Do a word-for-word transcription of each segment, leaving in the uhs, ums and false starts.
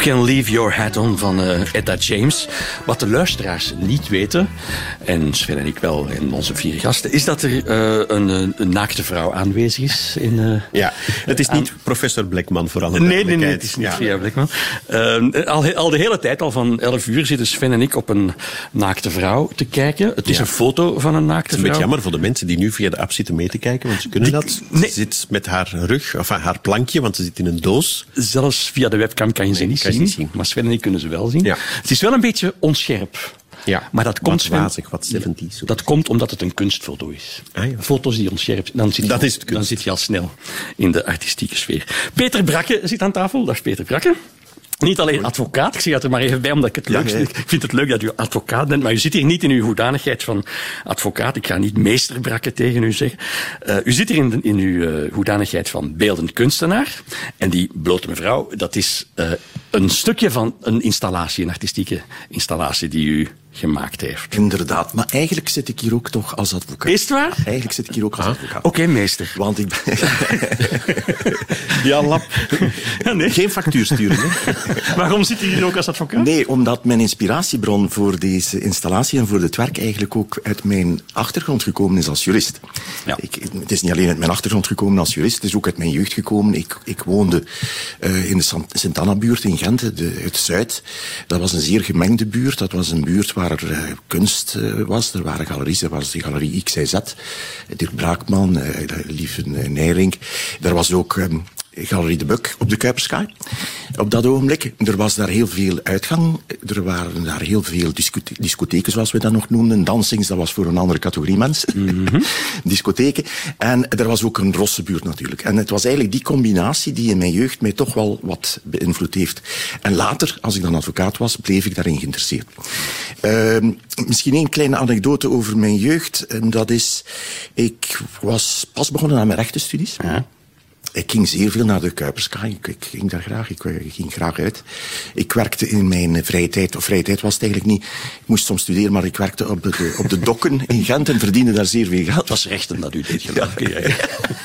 Can Leave Your Hat On van uh, Etta James. Wat de luisteraars niet weten, en Sven en ik wel, en onze vier gasten, is dat er uh, een, een naakte vrouw aanwezig is. In, uh, ja, het is niet aan... professor Blekman voor alle Nee, nee, nee, het is niet ja. via Blekman. Uh, al, al de hele tijd, al van elf uur, zitten Sven en ik op een naakte vrouw te kijken. Het is ja. een foto van een naakte vrouw. Het is een beetje jammer voor de mensen die nu via de app zitten mee te kijken, want ze kunnen Die, dat. Nee. Ze zit met haar rug, of haar plankje, want ze zit in een doos. Zelfs via de webcam kan je ze niet, zien, niet zien, maar Sven en ik kunnen ze wel zien. Ja. Het is wel een beetje onscherp. Ja, maar dat komt, wat wazig, wat zeventig. Dat komt omdat het een kunstfoto is. Ah, ja. Foto's die onscherp zijn, dan zit, dat je, is het dan zit je al snel in de artistieke sfeer. Peter Brakke zit aan tafel. Dat is Peter Brakke. Niet alleen advocaat, ik zeg het er maar even bij, omdat ik het leuk vind. Ja, ik vind het leuk dat u advocaat bent, maar u zit hier niet in uw hoedanigheid van advocaat. Ik ga niet meester Brakke tegen u zeggen. Uh, u zit hier in, de, in uw uh, hoedanigheid van beeldend kunstenaar. En die blote mevrouw, dat is uh, een stukje van een installatie, een artistieke installatie die u gemaakt heeft. Inderdaad, maar eigenlijk zit ik hier ook toch als advocaat. Is het waar? Eigenlijk zit ik hier ook als advocaat. Oké, okay, meester. Want ik ben... ja, lap. Ja, nee. Geen factuur sturen, hè. Waarom zit u hier ook als advocaat? Nee, omdat mijn inspiratiebron voor deze installatie en voor dit werk eigenlijk ook uit mijn achtergrond gekomen is als jurist. Ja. Ik, het is niet alleen uit mijn achtergrond gekomen als jurist, het is ook uit mijn jeugd gekomen. Ik, ik woonde uh, in de Sint-Anna-buurt in Gent, de, het Zuid. Dat was een zeer gemengde buurt. Dat was een buurt waar er uh, kunst uh, was. Er waren galeries, er was de galerie X Y Z, Dirk Braakman, uh, Lieven uh, Nijrink. Er was ook... Um, Galerie de Buk op de Kuiperskaai. Op dat ogenblik, er was daar heel veel uitgang. Er waren daar heel veel discotheken, discotheken zoals we dat nog noemden. Dansings, dat was voor een andere categorie mensen. Mm-hmm. Discotheken. En er was ook een rosse buurt natuurlijk. En het was eigenlijk die combinatie die in mijn jeugd mij toch wel wat beïnvloed heeft. En later, als ik dan advocaat was, bleef ik daarin geïnteresseerd. Uh, misschien één kleine anekdote over mijn jeugd. En dat is, ik was pas begonnen aan mijn rechtenstudies. Ja. Ik ging zeer veel naar de Kuiperskaai. Ik, ik ging daar graag. Ik, ik ging graag uit. Ik werkte in mijn vrije tijd, of vrije tijd was het eigenlijk niet. Ik moest soms studeren, maar ik werkte op de, op de dokken in Gent en verdiende daar zeer veel geld. Het was rechten dat u deed, geloof ik. Ja. Ja, ja.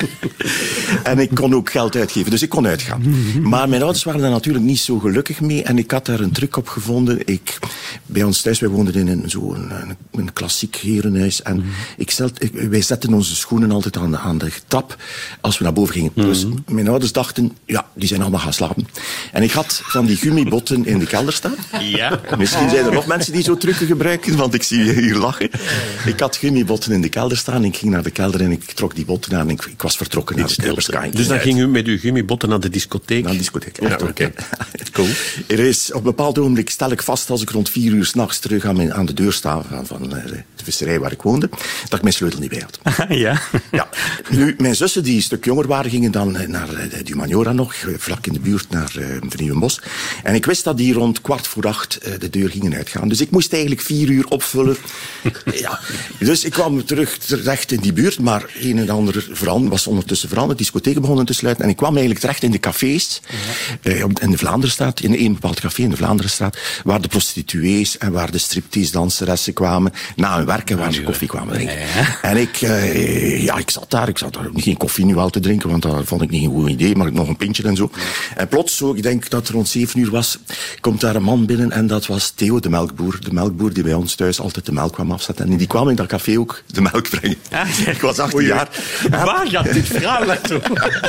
En ik kon ook geld uitgeven, dus ik kon uitgaan. Mm-hmm. Maar mijn ouders waren daar natuurlijk niet zo gelukkig mee en ik had daar een truc op gevonden. Ik, bij ons thuis, wij woonden in een, zo een, een, een klassiek herenhuis en mm-hmm. ik stel, ik, wij zetten onze schoenen altijd aan, aan de trap als we naar boven gingen. Mm-hmm. Dus mijn ouders dachten, ja, die zijn allemaal gaan slapen. En ik had van die gummibotten in de kelder staan. Ja. Misschien zijn er nog mensen die zo trucken gebruiken, want ik zie je hier lachen. Ik had gummibotten in de kelder staan. Ik ging naar de kelder en ik trok die botten aan en ik, ik was vertrokken naar de Kuiperskaai. Dus dan ging u met uw gummibotten naar de discotheek? Naar de discotheek, ja. Ja, oké. Okay. Cool. Er is op een bepaald ogenblik, stel ik vast, als ik rond vier uur 's nachts terug aan, mijn, aan de deur sta van, van de visserij waar ik woonde, dat ik mijn sleutel niet bij had. Ja. Ja. Nu, mijn zussen die een stuk jonger waren, gingen dan naar de Humaniora nog, vlak in de buurt naar uh, Vernieuwenbos. En ik wist dat die rond kwart voor acht uh, de deur gingen uitgaan. Dus ik moest eigenlijk vier uur opvullen. Ja. Dus ik kwam terug terecht in die buurt, maar een en ander verander, was ondertussen veranderd. Discotheken begonnen te sluiten. En ik kwam eigenlijk terecht in de cafés, ja. uh, in de Vlaanderenstraat, in een bepaald café in de Vlaanderenstraat, waar de prostituees en waar de striptease-danseressen kwamen, na hun werk en waar ze koffie kwamen drinken. Ja. En ik, uh, ja, ik zat daar, ik zat daar geen koffie nu al te drinken, want dat vond ik niet een goed idee, maar nog een pintje en zo. En plots, zo, ik denk dat het rond zeven uur was, komt daar een man binnen en dat was Theo, de melkboer. De melkboer die bij ons thuis altijd de melk kwam afzetten. En die kwam in dat café ook de melk brengen. Ja. Ik was achttien jaar. Waar gaat dit verhaal naartoe?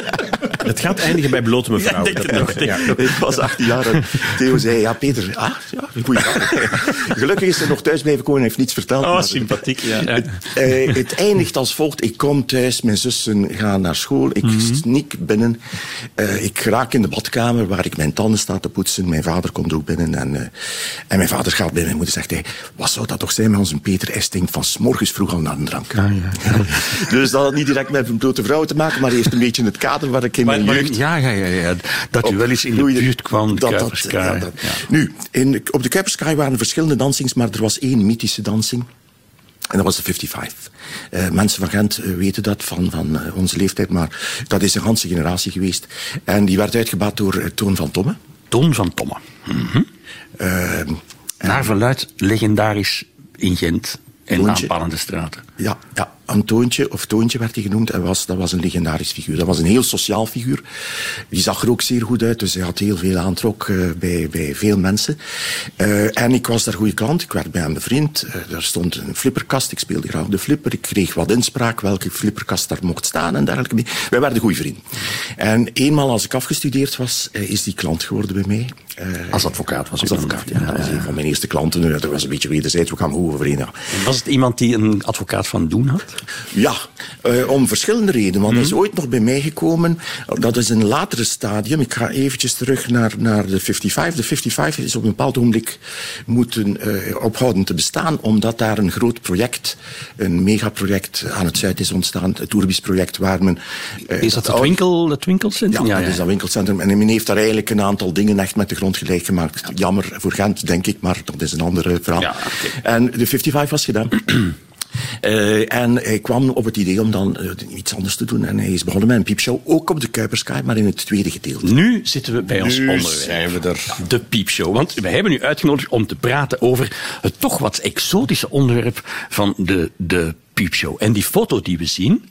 Het gaat eindigen bij blote mevrouw. Ja, dat nog, ja. Ik was achttien jaar en Theo zei, ja Peter, ah, ja, goeie dag. Gelukkig is hij nog thuis blijven komen en heeft niets verteld. Oh, sympathiek. Ja. Het, uh, het eindigt als volgt. Ik kom thuis, mijn zussen gaan naar school, ik mm-hmm. sneak binnen. Uh, ik raak in de badkamer waar ik mijn tanden sta te poetsen. Mijn vader komt ook binnen en, uh, en mijn vader gaat binnen. Mijn moeder zegt, hey, wat zou dat toch zijn met onze Peter? Hij stinkt van 's morgens vroeg al naar een drank. Ah, ja. Dus dat had niet direct met een blote vrouw te maken, maar hij heeft een beetje het kader waar ik in mijn maar, jeugd... Ja, ja, ja, ja. Dat op, u wel eens in de buurt kwam, de Kuiperskaai. Ja, ja. Nu, in, op de Kuiperskaai waren verschillende dansings, maar er was één mythische dansing. En dat was de vijfenvijftig. Uh, mensen van Gent uh, weten dat, van, van uh, onze leeftijd, maar dat is een ganse generatie geweest. En die werd uitgebaat door uh, Toon van Tomme. Toon van Tomme. Mm-hmm. Uh, Naar verluidt legendarisch in Gent en aanpalende straten. Ja, ja, Antoontje, of Toontje werd hij genoemd, en was, dat was een legendarisch figuur. Dat was een heel sociaal figuur. Die zag er ook zeer goed uit, dus hij had heel veel aantrok uh, bij, bij veel mensen. Uh, en ik was daar goede klant, ik werd bij hem bevriend. Uh, daar stond een flipperkast, ik speelde graag de flipper. Ik kreeg wat inspraak, welke flipperkast daar mocht staan en dergelijke. Wij werden goede vrienden. En eenmaal als ik afgestudeerd was, uh, is die klant geworden bij mij. Uh, als advocaat was Als advocaat, ja. Dat was een van mijn eerste klanten. Dat was een beetje wederzijds, we gaan goed overeen. Ja. Was het iemand die een advocaat van doen had? Ja, uh, om verschillende redenen. Want hij mm-hmm. is ooit nog bij mij gekomen. Dat is een latere stadium. Ik ga eventjes terug naar, naar de vijfenvijftig. De vijfenvijftig is op een bepaald ogenblik moeten uh, ophouden te bestaan, omdat daar een groot project, een megaproject aan het zuid is ontstaan. Het Tourbis-project waar men... Uh, is dat het, winkel, het winkelcentrum? Ja, ja, dat ja. is dat winkelcentrum. En men heeft daar eigenlijk een aantal dingen echt met de grond gelijk gemaakt. Jammer voor Gent, denk ik, maar dat is een ander verhaal. Ja, okay. En de vijfenvijftig was gedaan. Uh, en hij kwam op het idee om dan uh, iets anders te doen. En hij is begonnen met een piepshow, ook op de Kuiperskaai, maar in het tweede gedeelte. Nu zitten we bij nu ons onderwerp. zijn we er. De piepshow. Want wij hebben u uitgenodigd om te praten over het toch wat exotische onderwerp van de, de piepshow. En die foto die we zien,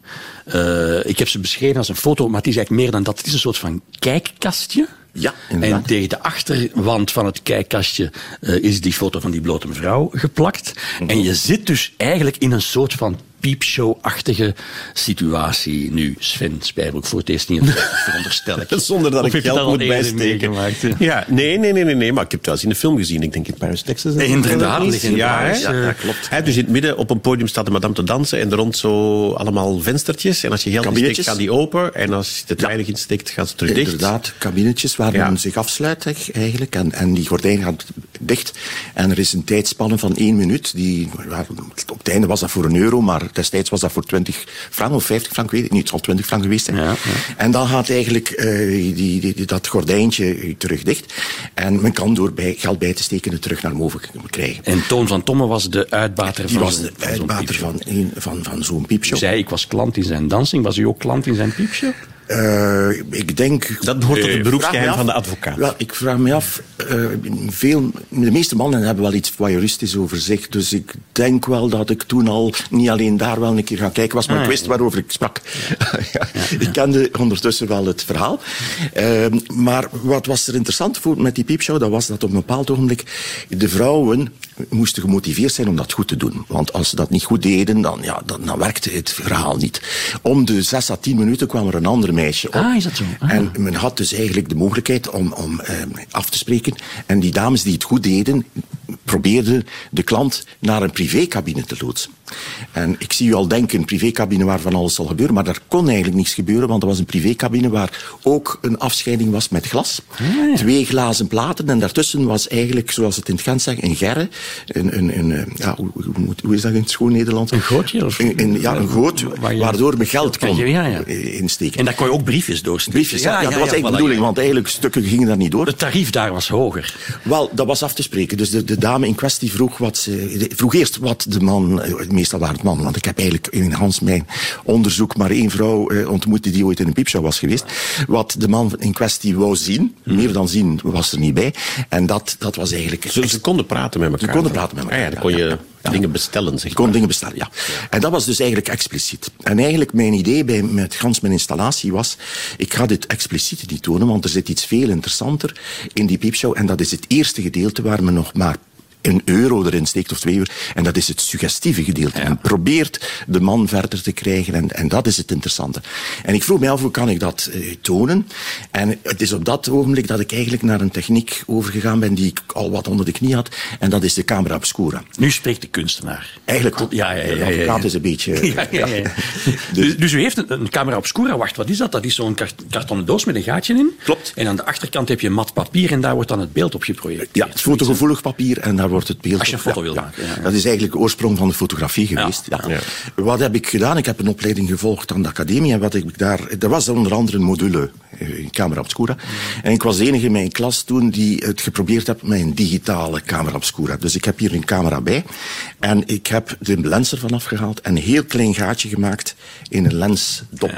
uh, ik heb ze beschreven als een foto, maar het is eigenlijk meer dan dat. Het is een soort van kijkkastje. Ja, inderdaad. En tegen de achterwand van het kijkkastje uh, is die foto van die blote mevrouw geplakt. Mm-hmm. En je zit dus eigenlijk in een soort van piepshow-achtige situatie nu. Sven Spijbroek, voor het eerst niet het veronderstel ik. Zonder dat of ik geld moet bijsteken. Ja, nee, nee, nee, nee, nee, maar ik heb het wel eens in de film gezien. Ik denk in Paris, Texas. Inderdaad. Ja, ja, ja, klopt. He, dus in het midden op een podium staat de madame te dansen en er rond zo allemaal venstertjes. En als je geld insteekt, gaan die open. En als je te weinig ja. insteekt, gaan ze terug dicht. Inderdaad, kabinetjes waar ja. men zich afsluit eigenlijk. En, en die gordijn gaat dicht. En er is een tijdspanne van één minuut. Die, op het einde was dat voor een euro, maar destijds was dat voor twintig frank of vijftig frank, weet ik niet. Het zal twintig frank geweest zijn. Ja, ja. En dan gaat eigenlijk uh, die, die, die, dat gordijntje terug dicht. En men kan door bij, geld bij te steken het terug naar boven krijgen. En Toon van Tomme was de uitbater die van was de van uitbater zo'n van, een, van, van zo'n piepshow. U zei, ik was klant in zijn dansing. Was u ook klant in zijn piepshow? Uh, ik denk... Dat behoort tot het beroepsgeheim van de advocaat. Wel, ik vraag me af, uh, veel, de meeste mannen hebben wel iets voyeuristisch over zich, dus ik denk wel dat ik toen al niet alleen daar wel een keer gaan kijken was, maar ah, ik wist waarover ik sprak. Ja. ja, ja. Ik kende ondertussen wel het verhaal. Uh, maar wat was er interessant voor met die piepshow, dat was dat op een bepaald ogenblik de vrouwen moesten gemotiveerd zijn om dat goed te doen. Want als ze dat niet goed deden, dan, ja, dan, dan werkte het verhaal niet. Om de zes à tien minuten kwam er een andere meisje op. Ah, is dat zo? Ah. En men had dus eigenlijk de mogelijkheid om, om eh, af te spreken. En die dames die het goed deden, probeerden de klant naar een privécabine te loodsen. En ik zie u al denken, een privécabine waar van alles zal gebeuren, maar daar kon eigenlijk niets gebeuren, want er was een privécabine waar ook een afscheiding was met glas. Ah, ja. Twee glazen platen en daartussen was eigenlijk, zoals het in het Gent zeggen, een gerre. Een, een, een, ja, hoe, hoe, hoe is dat in het schoon Nederlands? Een gootje? Of? Een, een, ja, een goot, waar je, waardoor men geld kon je, ja, ja. insteken. En daar kon je ook briefjes doorsteken. Briefjes, ja, ja, ja, ja, dat was eigenlijk de bedoeling, want eigenlijk stukken gingen daar niet door. Het tarief daar was hoger. Wel, dat was af te spreken. Dus de, de dame in kwestie vroeg, wat ze, vroeg eerst wat de man, meestal waren het mannen, want ik heb eigenlijk in Hans mijn onderzoek maar één vrouw uh, ontmoet die ooit in een piepshow was geweest. Wat de man in kwestie wou zien, hmm. meer dan zien was er niet bij. En dat, dat was eigenlijk... Ze, ze konden praten met elkaar. Ze konden praten met elkaar. Ah, ja, dan kon je ja, ja. dingen bestellen, zeg maar. kon dingen bestellen, ja. En dat was dus eigenlijk expliciet. En eigenlijk mijn idee bij, met gans mijn installatie was, ik ga dit expliciet niet tonen, want er zit iets veel interessanter in die piepshow. En dat is het eerste gedeelte waar men nog maar een euro erin steekt of twee euro. En dat is het suggestieve gedeelte. Ja. Men probeert de man verder te krijgen en, en dat is het interessante. En ik vroeg mij af, hoe kan ik dat uh, tonen? En het is op dat ogenblik dat ik eigenlijk naar een techniek overgegaan ben die ik al wat onder de knie had. En dat is de camera obscura. Nu spreekt de kunstenaar. Eigenlijk, tot, ja, ja, ja, ja, ja, ja. is een beetje... Ja, ja, ja, ja. dus, dus u heeft een, een camera obscura. Wacht, wat is dat? Dat is zo'n kart, kartonnen doos met een gaatje in. Klopt. En aan de achterkant heb je mat papier en daar wordt dan het beeld op geprojecteerd. Ja, het is fotogevoelig papier en daar wordt het beeld... Als je een foto wil ja, maken. Ja, ja. Dat is eigenlijk de oorsprong van de fotografie geweest. Ja, ja. Ja. Wat heb ik gedaan? Ik heb een opleiding gevolgd aan de academie. En wat heb ik daar... Er was onder andere een module, een camera obscura. Mm. En ik was de enige in mijn klas toen die het geprobeerd heeft met een digitale camera obscura. Dus ik heb hier een camera bij. En ik heb de lens ervan afgehaald en een heel klein gaatje gemaakt in een lensdop.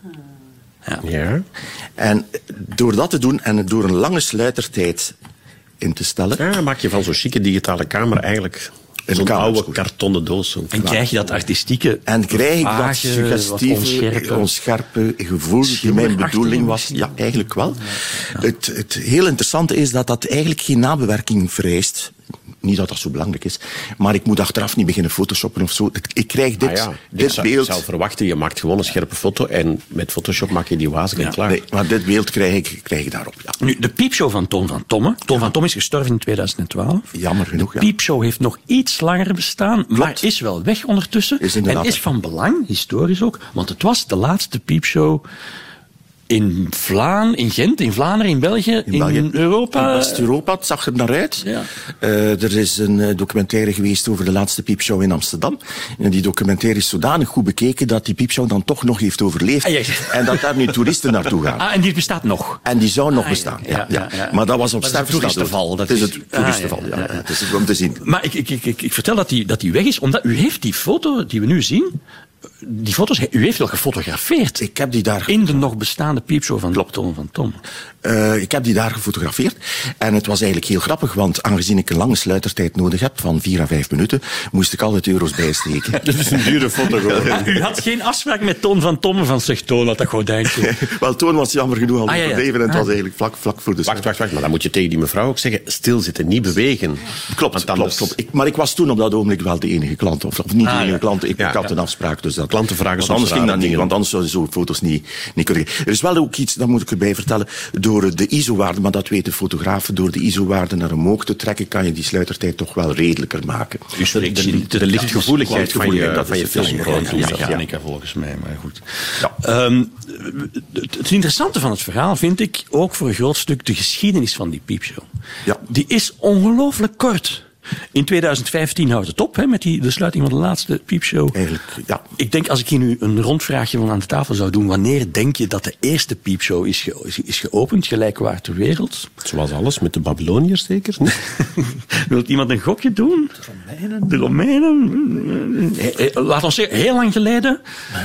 Ja. Ja. Ja. En door dat te doen en door een lange sluitertijd in te stellen. Ja, maak je van zo'n chique digitale camera eigenlijk Zo'n oude kartonnen doos. Zo. En krijg je dat artistieke... En krijg ik dat vage, suggestieve, onscherpe, onscherpe gevoel die mijn bedoeling was? Ja, eigenlijk wel. Ja. Het, het heel interessante is dat dat eigenlijk geen nabewerking vereist. Niet dat dat zo belangrijk is, maar ik moet achteraf niet beginnen photoshoppen of zo. Ik krijg dit, ah ja, dit zou, beeld... Ik zou verwachten, je maakt gewoon een scherpe foto en met Photoshop maak je die wazig en ja, klaar. Nee, maar dit beeld krijg ik, krijg ik daarop, ja. Nu, de piepshow van Toon van Tomme. Toon ja. van Tomme is gestorven in tweeduizend twaalf. Jammer genoeg, de ja. piepshow heeft nog iets langer bestaan, Klopt. maar is wel weg ondertussen. Is en is van belang, historisch ook, want het was de laatste piepshow... In Vlaanderen, in Gent, in Vlaanderen, in België, in, in Europa. In West-Europa, het zag er naar uit. Ja. Uh, er is een uh, documentaire geweest over de laatste piepshow in Amsterdam. En die documentaire is zodanig goed bekeken dat die piepshow dan toch nog heeft overleefd. Ah, ja. En dat daar nu toeristen naartoe gaan. Ah, en die bestaat nog? En die zou nog ah, bestaan, ja. Ja, ja, ja. Maar dat was op sterfgeval. Het toeristenval. Dat is het toeristenval, ah, ja, ja, ja. Het is om te zien. Maar ik, ik, ik, ik, ik vertel dat die, dat die weg is, omdat u heeft die foto die we nu zien... Die foto's, u heeft wel gefotografeerd. Ik heb die daar... In de nog bestaande piepshow van Toon van Tomme. Uh, ik heb die daar gefotografeerd. En het was eigenlijk heel grappig, want aangezien ik een lange sluitertijd nodig heb, van vier à vijf minuten, moest ik altijd euro's bijsteken. Dat is een dure foto. Ah, u had geen afspraak met Toon van Tomme van zeg Toon, dat dat gordijntje. Wel, Toon was jammer genoeg al ah, ja, ja. leven en het ah. was eigenlijk vlak, vlak voor de... Wacht, wacht, wacht, maar dan moet je tegen die mevrouw ook zeggen, stilzitten, niet bewegen. Klopt, klopt, klopt. Ik, maar ik was toen op dat ogenblik wel de enige klant, of, of niet ah, de enige ja. klant, ik, ja, ik had ja. een afspraak, dus dat... Klantenvragen anders ging dat niet, want anders zouden zo foto's niet, niet kunnen... Er is wel ook iets, dat moet ik erbij vertellen, door de I S O-waarde, maar dat weten fotografen, door de I S O-waarde naar omhoog te trekken, kan je die sluitertijd toch wel redelijker maken. Dus de, de, de, de, de lichtgevoeligheid van je, dat van je film. Mechanica volgens mij, maar goed. Ja. Um, het, het interessante van het verhaal vind ik ook voor een groot stuk de geschiedenis van die piepshow. Ja. Die is ongelooflijk kort. In tweeduizend vijftien houdt het op, hè, met die, de sluiting van de laatste piepshow. Eigenlijk, ja. Ik denk, als ik hier nu een rondvraagje van aan de tafel zou doen, wanneer denk je dat de eerste piepshow is, ge, is, is geopend, gelijkwaar ter wereld? Zoals alles, met de Babyloniërs zeker? Wilt iemand een gokje doen? De Romeinen. De Romeinen. Laat ons zeggen, heel lang geleden.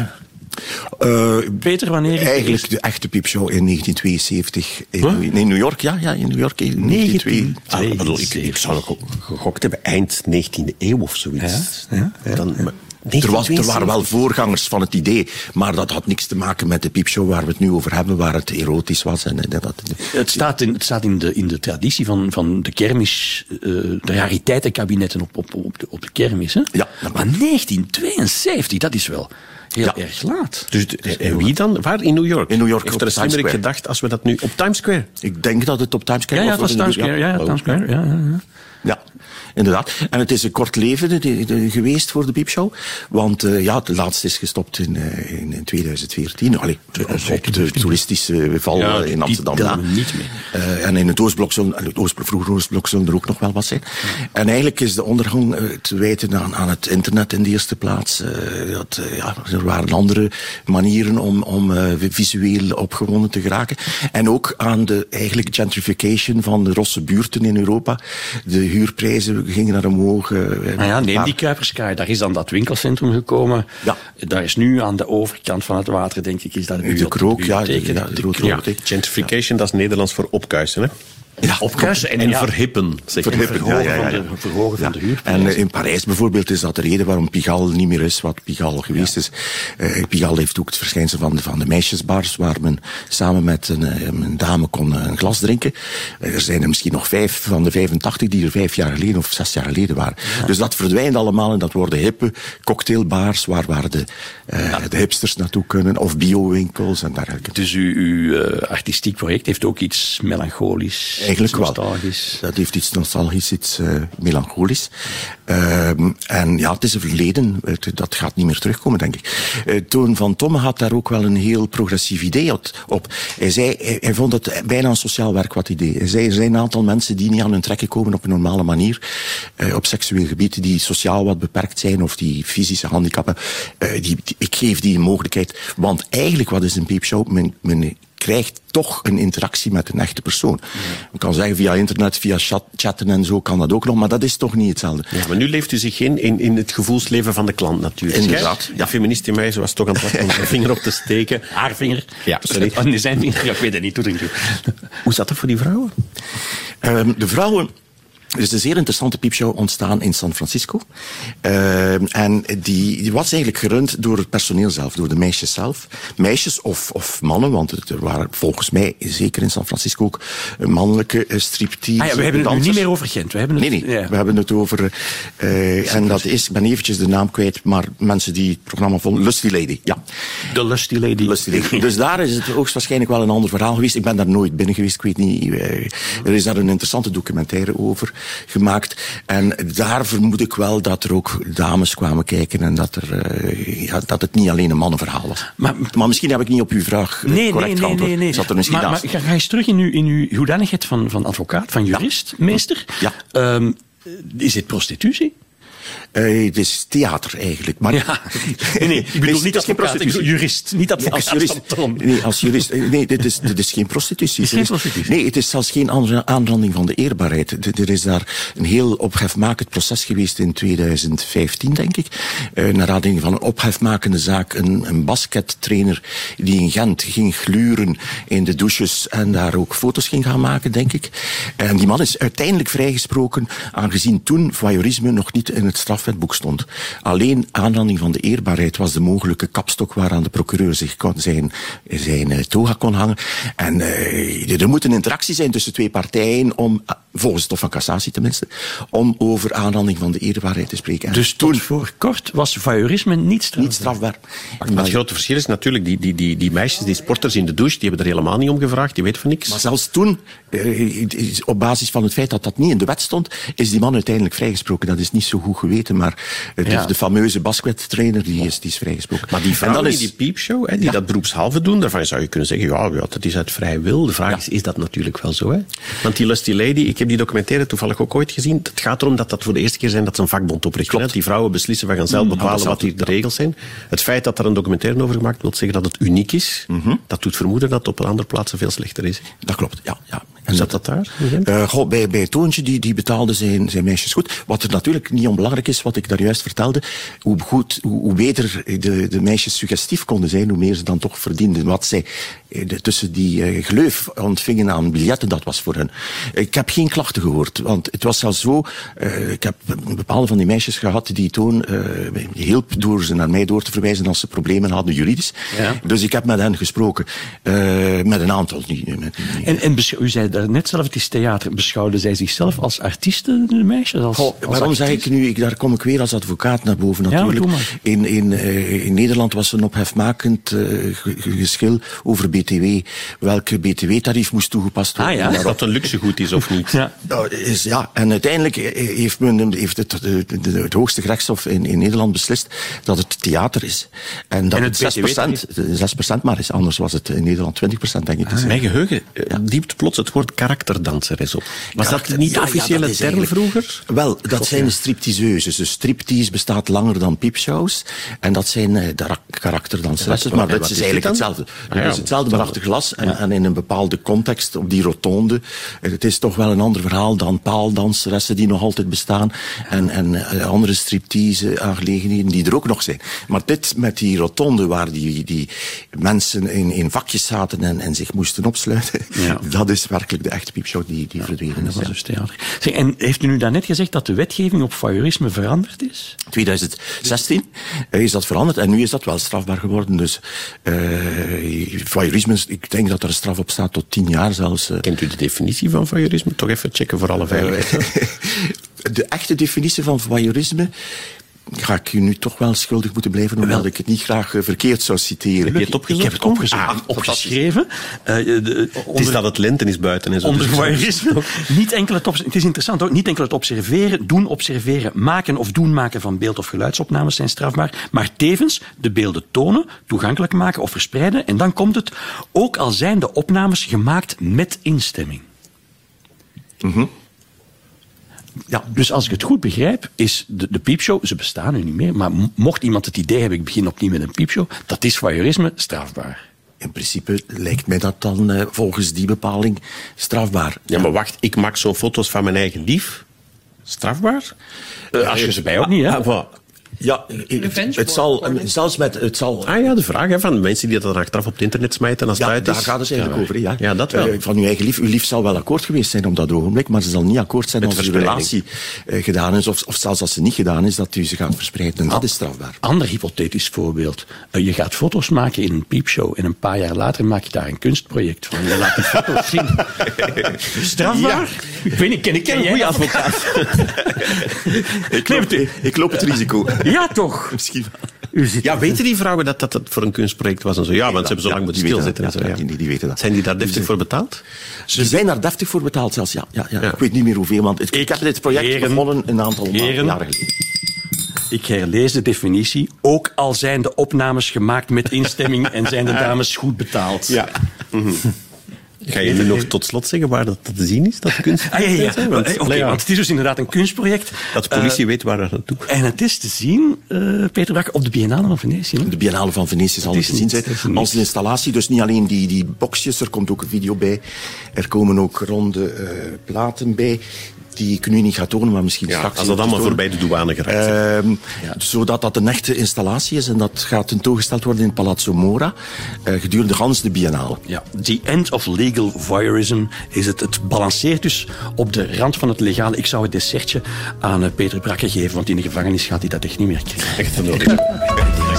Uh, Peter, wanneer? Eigenlijk is... de echte piepshow in negentien tweeënzeventig. In, huh? nee, New York, ja, ja, in New York in negentien tweeënzeventig. Ah, bedoel, ik, ik zou nog gegokt hebben eind negentiende eeuw of zoiets. Ja, ja, ja. Dan, maar, er, was, er waren wel voorgangers van het idee, maar dat had niks te maken met de piepshow waar we het nu over hebben, waar het erotisch was. En, en dat, het staat in, het staat in, de, in de traditie van, van de kermis, uh, de rariteitenkabinetten op, op, op, de, op de kermis. Hè? Ja, maar negentien tweeënzeventig, dat is wel... Heel ja. erg laat. Dus en wie dan? Waar? In New York? In New York. Heeft er een slimmerik gedacht als we dat nu... Op Times Square? Ik denk dat het op Times Square ja, ja, was. Ja, het was Times Square. Ja, ja, Times Square. Ja, ja, ja. ja. Inderdaad. En het is een kort leven de, de, de, geweest voor de piepshow. Want uh, ja, de laatste is gestopt in, uh, in, in tweeduizend veertien. Allee, op de toeristische val ja, die, in Amsterdam. Die niet meer. Uh, en in het Oostblok zullen, het Oost, vroeger Oostblok zullen er ook nog wel wat zijn. Ja. En eigenlijk is de ondergang uh, te wijten aan, aan het internet in de eerste plaats. Uh, dat, uh, ja, er waren andere manieren om, om uh, visueel opgewonden te geraken. En ook aan de eigenlijk gentrification van de rosse buurten in Europa. De huurprijzen gingen naar omhoog. Uh, nou ja, neem die Kuiperskaai. Daar is dan dat winkelcentrum gekomen. Ja. Daar is nu aan de overkant van het water, denk ik, is dat de, de krook. Ja, de, ja, de, de, ja. Gentrification, ja. Dat is Nederlands voor opkuisen, hè? Ja, opkuisen en, en ja, verhippen. Zeg. Verhippen, verhogen, ja, ja, ja. Van, de, verhogen ja. van de huurprijs. En uh, in Parijs bijvoorbeeld is dat de reden waarom Pigalle niet meer is wat Pigalle geweest ja. is. Uh, Pigalle heeft ook het verschijnsel van de, van de meisjesbars, waar men samen met een, uh, een dame kon uh, een glas drinken. Uh, er zijn er misschien nog vijf van de vijfentachtig die er vijf jaar geleden of zes jaar geleden waren. Ja. Dus dat verdwijnt allemaal en dat worden hippe cocktailbars, waar, waar de, uh, ja. de hipsters naartoe kunnen, of biowinkels en dergelijke. Dus uw, uw uh, artistiek project heeft ook iets melancholisch. Eigenlijk wel. Dat heeft iets nostalgisch, iets uh, melancholisch. Uh, en ja, het is een verleden. Het, dat gaat niet meer terugkomen, denk ik. Uh, Toon van Tomme had daar ook wel een heel progressief idee op. Hij zei, hij, hij vond het bijna een sociaal werk wat idee. Hij zei, er zijn een aantal mensen die niet aan hun trekken komen op een normale manier. Uh, op seksueel gebied, die sociaal wat beperkt zijn of die fysische handicappen. Uh, die, die, ik geef die een mogelijkheid. Want eigenlijk, wat is een piepshow? Men, men krijgt toch een interactie met een echte persoon. Ja. Je kan zeggen via internet, via chat, chatten en zo kan dat ook nog, maar dat is toch niet hetzelfde. Ja, maar nu leeft u zich in, in, in het gevoelsleven van de klant natuurlijk. Inderdaad. Ja, feminist in mij was toch aan het wachten om zijn vinger op te steken. Haar vinger? Ja, sorry. Oh, nee, zijn vinger? Ja, ik weet het niet. Hoe zat dat voor die vrouwen? Um, de vrouwen... Er is een zeer interessante piepshow ontstaan in San Francisco. Uh, en die, die was eigenlijk gerund door het personeel zelf, door de meisjes zelf. Meisjes of, of mannen, want er waren volgens mij, zeker in San Francisco ook, mannelijke striptease. Ah ja, we hebben het nu niet meer over Gent. We hebben het, nee, nee, ja. we hebben het over... Uh, en dat is, ik ben eventjes de naam kwijt, maar mensen die het programma vonden, Lusty Lady, ja. De Lusty Lady. Lusty Lady. Dus daar is het hoogstwaarschijnlijk wel een ander verhaal geweest. Ik ben daar nooit binnen geweest, ik weet niet. Uh, er is daar een interessante documentaire over gemaakt. En daar vermoed ik wel dat er ook dames kwamen kijken en dat, er, uh, ja, dat het niet alleen een mannenverhaal was. Maar, maar misschien heb ik niet op uw vraag nee, correct nee, geantwoord. Nee, nee, nee. Zat er misschien maar, maar ga, ga eens terug in uw, in uw hoedanigheid van, van advocaat, van jurist, ja. meester. Ja. Um, is dit prostitutie? Uh, het is theater eigenlijk. Maar ja. Nee, nee, ik bedoel nee, niet als prostitutie. Jurist, niet advocaat. Nee, als jurist, nee, als jurist. Nee, dit is, dit is geen prostitutie. Het is geen prostitutie. Nee, het is zelfs geen aanranding van de eerbaarheid. Er is daar een heel ophefmakend proces geweest in tweeduizend vijftien, denk ik. Uh, naar aanleiding van een ophefmakende zaak. Een, een baskettrainer die in Gent ging gluren in de douches en daar ook foto's ging gaan maken, denk ik. En die man is uiteindelijk vrijgesproken, aangezien toen voyeurisme nog niet in het strafwetboek stond. Alleen aanranding van de eerbaarheid was de mogelijke kapstok waaraan de procureur zich kon zijn, zijn uh, toga kon hangen. En uh, er moet een interactie zijn tussen twee partijen om, uh, volgens het Hof van Cassatie tenminste, om over aanranding van de eerbaarheid te spreken. Dus toen voor kort was voyeurisme niet strafbaar? Niet strafbaar. Maar, maar het grote verschil is natuurlijk, die, die, die, die meisjes, die sporters in de douche, die hebben er helemaal niet om gevraagd, die weten van niks. Maar zelfs toen, uh, op basis van het feit dat dat niet in de wet stond, is die man uiteindelijk vrijgesproken. Dat is niet zo goed geweten, maar de, ja. de fameuze baskettrainer die is, die is vrijgesproken. Maar die vrouwen in die piepshow, hè, die ja. dat beroepshalve doen, daarvan zou je kunnen zeggen, ja, ja dat is uit vrij wil. De vraag ja. is, is dat natuurlijk wel zo? Hè? Want die Lusty Lady, ik heb die documentaire toevallig ook ooit gezien. Het gaat erom dat dat voor de eerste keer zijn dat ze een vakbond oprichten. Hè? Die vrouwen beslissen, we gaan zelf bepalen mm, wat hier de regels zijn. Het feit dat er een documentaire over gemaakt wil zeggen dat het uniek is, mm-hmm. dat doet vermoeden dat het op andere plaatsen veel slechter is. Dat klopt, ja. ja. En zat dat daar? Uh, goh, bij, bij Toontje, die, die betaalde zijn, zijn meisjes goed. Wat er natuurlijk niet onbelangrijk is, wat ik daar juist vertelde, hoe, goed, hoe, hoe beter de, de meisjes suggestief konden zijn, hoe meer ze dan toch verdienden. Wat zij de, tussen die uh, gleuf ontvingen aan biljetten, dat was voor hen. Ik heb geen klachten gehoord, want het was zelfs zo, uh, ik heb een bepaalde van die meisjes gehad die Toon uh, hielp door ze naar mij door te verwijzen als ze problemen hadden juridisch. Ja. Dus ik heb met hen gesproken. Uh, met een aantal. Niet, met, niet. En, en u zei net zelf, het is theater. Beschouwden zij zichzelf als artiesten, de meisjes? Als, Goh, als waarom zeg ik nu, ik, daar kom ik weer als advocaat naar boven natuurlijk. Ja, in, in, uh, in Nederland was er een ophefmakend uh, geschil over B T W. Welke B T W-tarief moest toegepast worden? Ah ja, of dat een luxegoed is of niet. Ja, nou, is, ja. En uiteindelijk heeft, men, heeft het, de, de, de, het hoogste gerechtshof in, in Nederland beslist dat het theater is. En dat en het, het zes procent maar is. Anders was het in Nederland twintig procent, denk ik. Ah, mijn geheugen ja. diept plots het woord karakterdanseres op. Was Karakter, dat niet de officiële ja, term vroeger? Wel, dat God, zijn de stripteaseuses. Dus striptease bestaat langer dan piepshows. En dat zijn uh, de karakterdanseressen. Maar dat is eigenlijk hetzelfde. Ah, ja, het is hetzelfde, maar achter glas. En, ja. en in een bepaalde context, op die rotonde. Het is toch wel een ander verhaal dan paaldanseressen die nog altijd bestaan. En, en uh, andere striptease-aangelegenheden die er ook nog zijn. Maar dit met die rotonde, waar die, die mensen in, in vakjes zaten en, en zich moesten opsluiten. Ja. Dat is werkelijk de echte piepshow die, die ja, verdwenen is. Dat was dus theater. Zeg, en heeft u nu daarnet gezegd dat de wetgeving op voyeurisme veranderd is? twintig zestien is dat veranderd en nu is dat wel strafbaar geworden. Dus uh, voyeurisme, ik denk dat er een straf op staat tot tien jaar zelfs. Uh. Kent u de definitie van voyeurisme? Toch even checken voor alle veiligheid. De echte definitie van voyeurisme ga ik u nu toch wel schuldig moeten blijven, omdat ik het niet graag uh, verkeerd zou citeren. Heb je het opgezocht? Ik heb het opgezocht, ah, opgeschreven. Uh, de, de, onder, het is dat het lente is buiten en zo. Onder voyeurisme. Niet enkel het, het is interessant ook, niet enkel het observeren, doen observeren, maken of doen maken van beeld- of geluidsopnames zijn strafbaar, maar tevens de beelden tonen, toegankelijk maken of verspreiden. En dan komt het, ook al zijn de opnames gemaakt met instemming. Mm-hmm. Ja, dus als ik het goed begrijp, is de, de piepshow, ze bestaan nu niet meer, maar mocht iemand het idee hebben, ik begin opnieuw met een piepshow, dat is voyeurisme strafbaar. In principe lijkt mij dat dan uh, volgens die bepaling strafbaar. Ja, maar wacht, ik maak zo'n foto's van mijn eigen lief. Strafbaar? Uh, als je ze bij ook niet, hè? Ah, Ja, het zal, zelfs met, het zal... Ah ja, de vraag hè, van mensen die dat dan achteraf op het internet smijten als het Ja, uit is. daar gaat het eigenlijk ja. over. Ja. Ja, dat wel. Uh, van uw eigen lief. Uw lief zal wel akkoord geweest zijn op dat ogenblik, maar ze zal niet akkoord zijn Met als uw relatie uh, gedaan is, of, of zelfs als ze niet gedaan is, dat u ze gaat verspreiden. En dat is strafbaar. Ander hypothetisch voorbeeld. Uh, je gaat foto's maken in een piepshow en een paar jaar later maak je daar een kunstproject van. Je laat die foto's zien. Strafbaar? Ja. Ik weet niet, ken ik ken een goede advocaat. ik, loop, ik, ik loop het risico. Ja, toch? Misschien wel. Ja, weten die vrouwen dat, dat dat voor een kunstproject was en zo? Ja, want ze hebben zo lang ja, moeten stilzitten en zo. Ja, Ja. die, die weten dat. Zijn die daar deftig die voor betaald? Ze zijn daar deftig voor betaald zelfs, ja. ja, ja. ja. Ik weet niet meer hoeveel, want het, ik heb dit project heren, begonnen een aantal heren, jaren geleden. Ik herlees de definitie. Ook al zijn de opnames gemaakt met instemming en zijn de dames goed betaald. Ja. Mm-hmm. Ga je nu nog tot slot zeggen waar dat te zien is? Dat kunst? Ah, ja, ja. Zijn? Want, Oké, okay, want het is dus inderdaad een kunstproject. Dat de politie uh, weet waar dat naartoe gaat. En het is te zien, uh, Peter Brakke, op de Biennale van Venetië. Hè? De Biennale van Venetië zal het te zien zijn. Als een installatie, dus niet alleen die, die boxjes, er komt ook een video bij. Er komen ook ronde uh, platen bij. Die ik nu niet ga tonen, maar misschien ja, straks... als dat allemaal voorbij de douane geraakt uh, ja. Zodat dat een echte installatie is. En dat gaat tentoongesteld worden in Palazzo Mora. Uh, gedurende gans de Biennale. Ja. The End of Legal Voyeurism is het. Het balanceert dus op de rand van het legale. Ik zou het dessertje aan uh, Peter Brakke geven, want in de gevangenis gaat hij dat echt niet meer krijgen. Echt nodig.